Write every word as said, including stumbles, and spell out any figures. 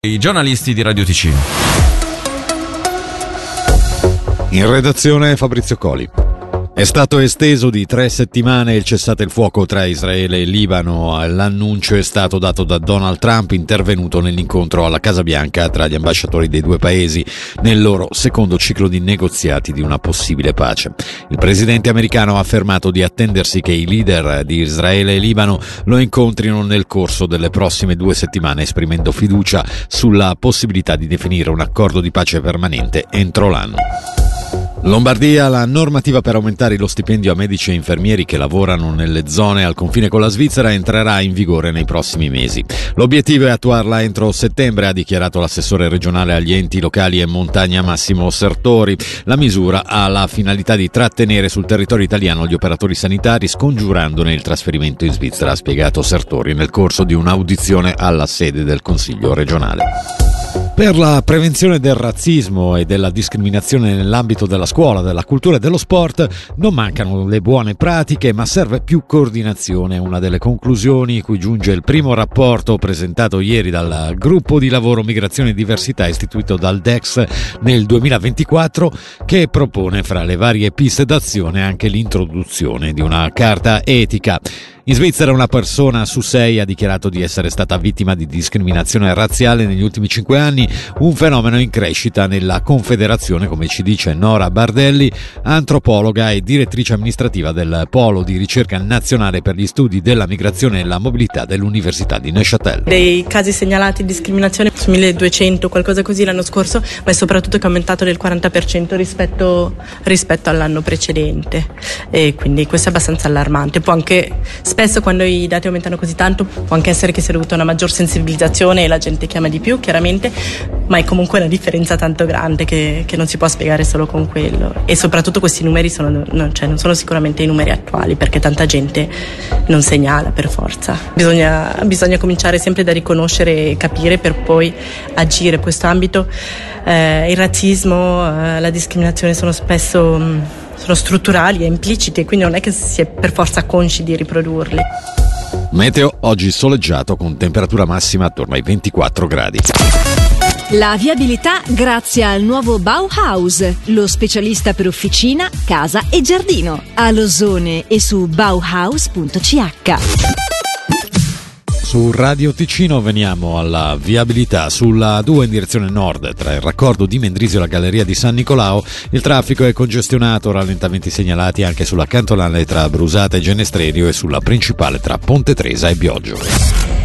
I giornalisti di Radio Ticino. In redazione Fabrizio Coli. È stato esteso di tre settimane il cessate il fuoco tra Israele e Libano. L'annuncio è stato dato da Donald Trump, intervenuto nell'incontro alla Casa Bianca tra gli ambasciatori dei due paesi nel loro secondo ciclo di negoziati di una possibile pace. Il presidente americano ha affermato di attendersi che i leader di Israele e Libano lo incontrino nel corso delle prossime due settimane, esprimendo fiducia sulla possibilità di definire un accordo di pace permanente entro l'anno. Lombardia, la normativa per aumentare lo stipendio a medici e infermieri che lavorano nelle zone al confine con la Svizzera entrerà in vigore nei prossimi mesi. L'obiettivo è attuarla entro settembre, ha dichiarato l'assessore regionale agli enti locali e montagna Massimo Sertori. La misura ha la finalità di trattenere sul territorio italiano gli operatori sanitari, scongiurandone il trasferimento in Svizzera, ha spiegato Sertori nel corso di un'audizione alla sede del Consiglio regionale. Per la prevenzione del razzismo e della discriminazione nell'ambito della scuola, della cultura e dello sport non mancano le buone pratiche, ma serve più coordinazione. Una delle conclusioni cui giunge il primo rapporto presentato ieri dal gruppo di lavoro Migrazione e Diversità istituito dal D E X nel duemilaventiquattro, che propone fra le varie piste d'azione anche l'introduzione di una carta etica. In Svizzera una persona su sei ha dichiarato di essere stata vittima di discriminazione razziale negli ultimi cinque anni, un fenomeno in crescita nella Confederazione, come ci dice Nora Bardelli, antropologa e direttrice amministrativa del Polo di Ricerca Nazionale per gli Studi della Migrazione e la Mobilità dell'Università di Neuchâtel. Dei casi segnalati di discriminazione su milleduecento, qualcosa così l'anno scorso, ma è soprattutto che è aumentato del quaranta per cento rispetto, rispetto all'anno precedente, e quindi questo è abbastanza allarmante. Può anche Spesso quando i dati aumentano così tanto può anche essere che sia dovuta a una maggior sensibilizzazione e la gente chiama di più, chiaramente, ma è comunque una differenza tanto grande che, che non si può spiegare solo con quello. E soprattutto questi numeri sono, non, cioè, non sono sicuramente i numeri attuali, perché tanta gente non segnala per forza. Bisogna, bisogna cominciare sempre da riconoscere e capire per poi agire. In questo ambito eh, il razzismo, eh, la discriminazione sono spesso... Mh, sono strutturali e impliciti, quindi non è che si è per forza consci di riprodurli. Meteo oggi soleggiato con temperatura massima attorno ai ventiquattro gradi. La viabilità grazie al nuovo Bauhaus, lo specialista per officina, casa e giardino, a Losone e su bauhaus punto c h. Su Radio Ticino veniamo alla viabilità. Sulla due in direzione nord tra il raccordo di Mendrisio e la galleria di San Nicolao il traffico è congestionato, rallentamenti segnalati anche sulla cantonale tra Brusata e Genestrerio e sulla principale tra Ponte Tresa e Bioggio.